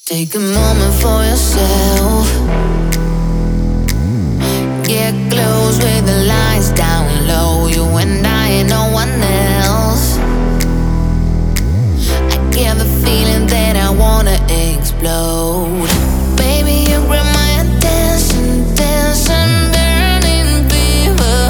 Take a moment for yourself. Get close with the lights down low. You and I and no one else. I get the feeling that I wanna explode. Baby, you grab my attention, attention, burning fever.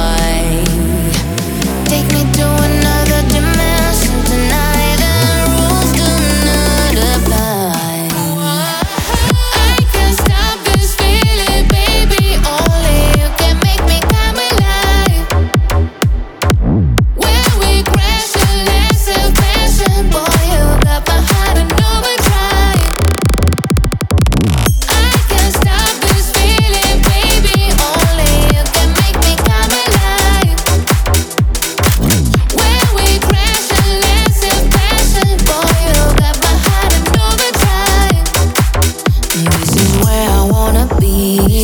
Take me to another dimension tonight. The rules do not apply. I can't stop this feeling, baby. Only you can make me come alive. When we crash, a less of passion. Boy, you got my heart in overdrive. I can't stop this feeling, baby. Only you can make me come alive. When we crash, a less of passion. Boy, you got my heart in overdrive. This is where I wanna be.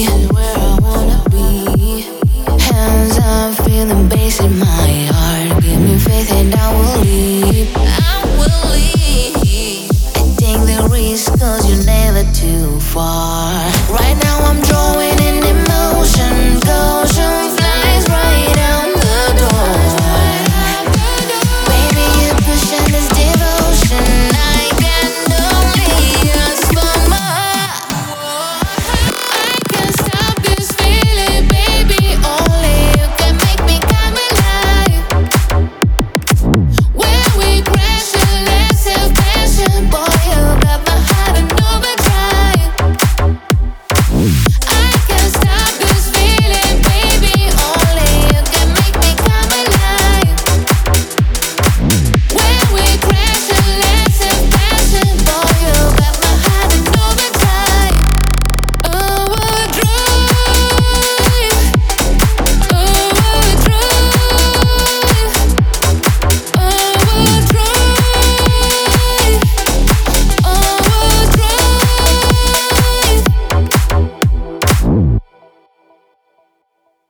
Hands up, feel the bass in my heart. Give me faith and I will leave. I take the risk 'cause you're never too far.